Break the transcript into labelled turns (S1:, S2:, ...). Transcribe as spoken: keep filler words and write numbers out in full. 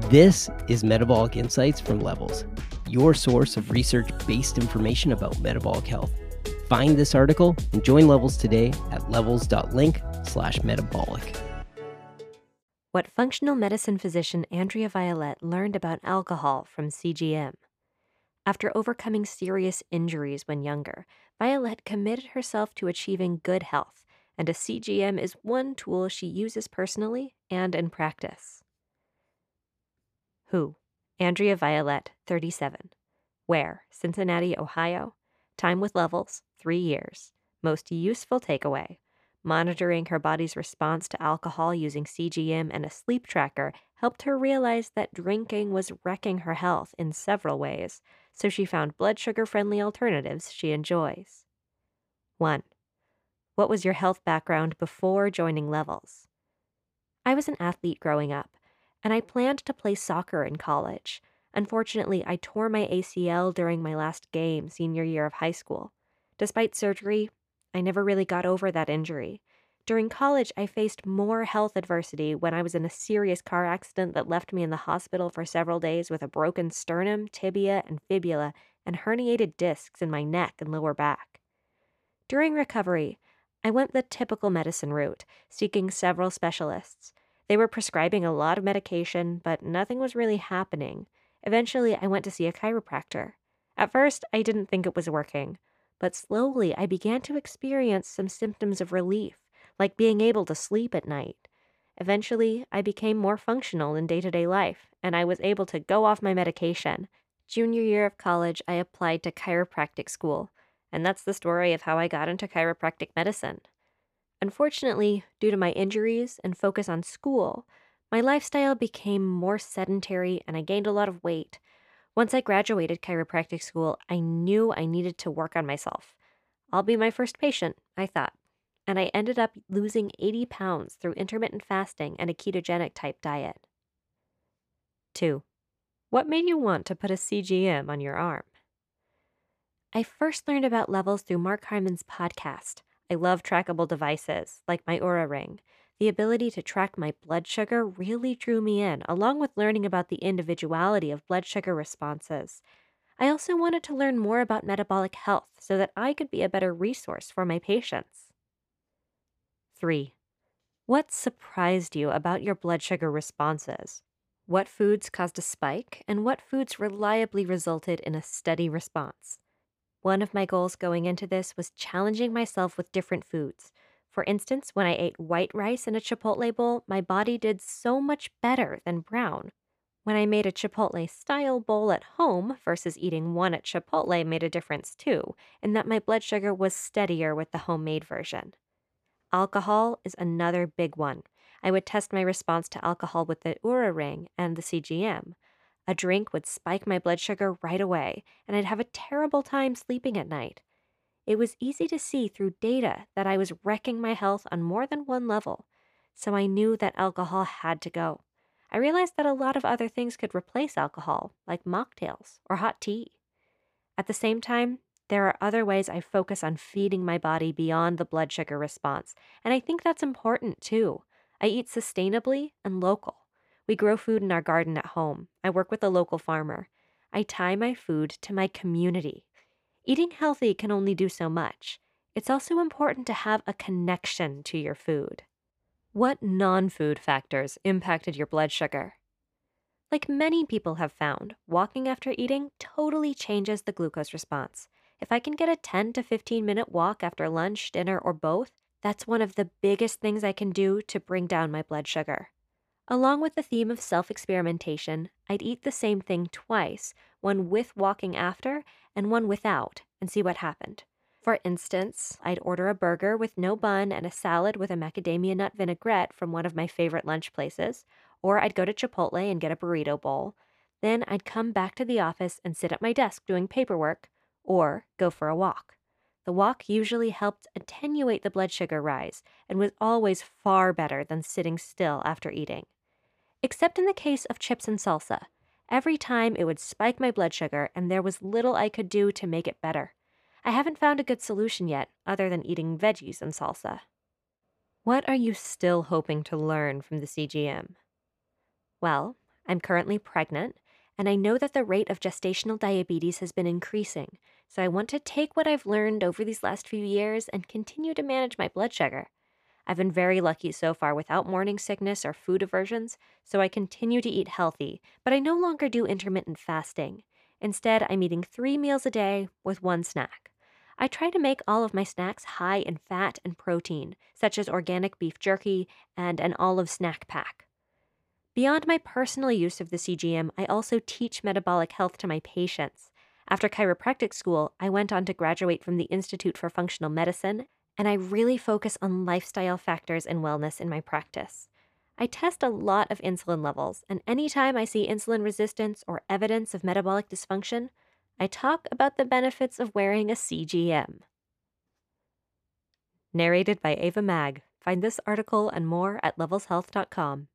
S1: This is Metabolic Insights from Levels, your source of research-based information about metabolic health. Find this article and join Levels today at levels.link slash metabolic.
S2: What functional medicine physician Andrea Violette learned about alcohol from C G M. After overcoming serious injuries when younger, Violette committed herself to achieving good health, and a C G M is one tool she uses personally and in practice. Who? Andrea Violette, thirty-seven. Where? Cincinnati, Ohio. Time with Levels, three years. Most useful takeaway. Monitoring her body's response to alcohol using C G M and a sleep tracker helped her realize that drinking was wrecking her health in several ways, so she found blood sugar-friendly alternatives she enjoys. one. What was your health background before joining Levels? I was an athlete growing up, and I planned to play soccer in college. Unfortunately, I tore my A C L during my last game senior year of high school. Despite surgery, I never really got over that injury. During college, I faced more health adversity when I was in a serious car accident that left me in the hospital for several days with a broken sternum, tibia, and fibula, and herniated discs in my neck and lower back. During recovery, I went the typical medicine route, seeking several specialists. They were prescribing a lot of medication, but nothing was really happening. Eventually, I went to see a chiropractor. At first, I didn't think it was working, but slowly I began to experience some symptoms of relief, like being able to sleep at night. Eventually, I became more functional in day-to-day life, and I was able to go off my medication. Junior year of college, I applied to chiropractic school, and that's the story of how I got into chiropractic medicine. Unfortunately, due to my injuries and focus on school, my lifestyle became more sedentary and I gained a lot of weight. Once I graduated chiropractic school, I knew I needed to work on myself. I'll be my first patient, I thought, and I ended up losing eighty pounds through intermittent fasting and a ketogenic type diet. two. What made you want to put a C G M on your arm? I first learned about Levels through Mark Hyman's podcast. I love trackable devices, like my Oura Ring. The ability to track my blood sugar really drew me in, along with learning about the individuality of blood sugar responses. I also wanted to learn more about metabolic health so that I could be a better resource for my patients. three. What surprised you about your blood sugar responses? What foods caused a spike, and what foods reliably resulted in a steady response? One of my goals going into this was challenging myself with different foods. For instance, when I ate white rice in a Chipotle bowl, my body did so much better than brown. When I made a Chipotle-style bowl at home versus eating one at Chipotle made a difference too, in that my blood sugar was steadier with the homemade version. Alcohol is another big one. I would test my response to alcohol with the Oura Ring and the C G M. A drink would spike my blood sugar right away, and I'd have a terrible time sleeping at night. It was easy to see through data that I was wrecking my health on more than one level, so I knew that alcohol had to go. I realized that a lot of other things could replace alcohol, like mocktails or hot tea. At the same time, there are other ways I focus on feeding my body beyond the blood sugar response, and I think that's important too. I eat sustainably and local. We grow food in our garden at home. I work with a local farmer. I tie my food to my community. Eating healthy can only do so much. It's also important to have a connection to your food. What non-food factors impacted your blood sugar? Like many people have found, walking after eating totally changes the glucose response. If I can get a ten to fifteen minute walk after lunch, dinner, or both, that's one of the biggest things I can do to bring down my blood sugar. Along with the theme of self-experimentation, I'd eat the same thing twice, one with walking after and one without, and see what happened. For instance, I'd order a burger with no bun and a salad with a macadamia nut vinaigrette from one of my favorite lunch places, or I'd go to Chipotle and get a burrito bowl. Then I'd come back to the office and sit at my desk doing paperwork, or go for a walk. The walk usually helped attenuate the blood sugar rise and was always far better than sitting still after eating. Except in the case of chips and salsa. Every time it would spike my blood sugar and there was little I could do to make it better. I haven't found a good solution yet, other than eating veggies and salsa. What are you still hoping to learn from the C G M? Well, I'm currently pregnant, and I know that the rate of gestational diabetes has been increasing, so I want to take what I've learned over these last few years and continue to manage my blood sugar. I've been very lucky so far without morning sickness or food aversions, so I continue to eat healthy, but I no longer do intermittent fasting. Instead, I'm eating three meals a day with one snack. I try to make all of my snacks high in fat and protein, such as organic beef jerky and an olive snack pack. Beyond my personal use of the C G M, I also teach metabolic health to my patients. After chiropractic school, I went on to graduate from the Institute for Functional Medicine, and I really focus on lifestyle factors and wellness in my practice. I test a lot of insulin levels, and anytime I see insulin resistance or evidence of metabolic dysfunction, I talk about the benefits of wearing a C G M. Narrated by Ava Mag. Find this article and more at levels health dot com.